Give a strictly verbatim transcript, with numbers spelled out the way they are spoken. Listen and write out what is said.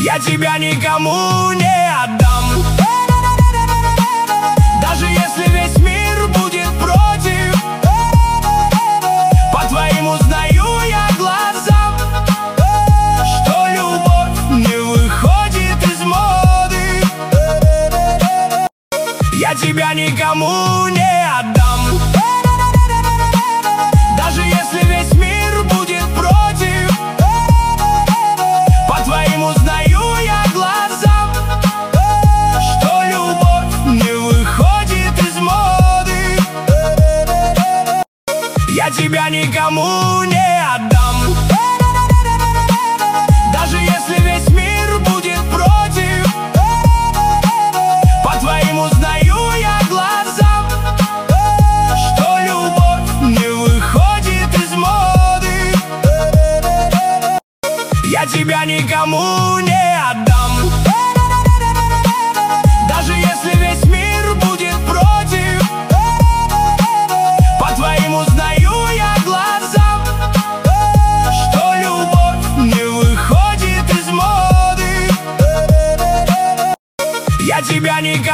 Я тебя никому не отдам. Даже если весь мир будет против, по твоим узнаю я глазам, что любовь не выходит из моды. Я тебя никому не отдам. Даже если весь мир будет против, по твоим узнаю я глазам, что любовь не выходит из моды. Я тебя никому не отдам. Даже если весь мир будет против, по твоим узнаю я глазам, что любовь не выходит из моды. Я тебя никому не отдам. Даже если весь мир будет против, по твоим узнаю я глазам, что любовь не выходит из моды. Я тебя никому